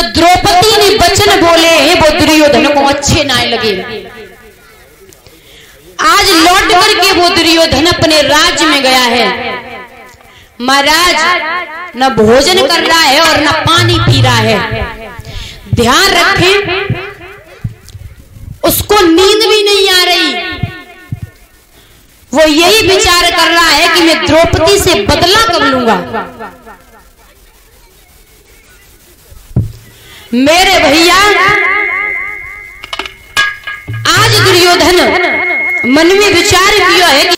द्रौपदी ने वचन बोले हैं वो दुर्योधन को अच्छे ना लगे। आज लौट करके वो दुर्योधन अपने राज्य में गया है। महाराज न भोजन कर रहा है और न पानी पी रहा है। ध्यान रखें, उसको नींद भी नहीं आ रही। वो यही विचार कर रहा है कि मैं द्रौपदी से बदला कब लूंगा। मेरे भैया, आज दुर्योधन मन में विचार किया है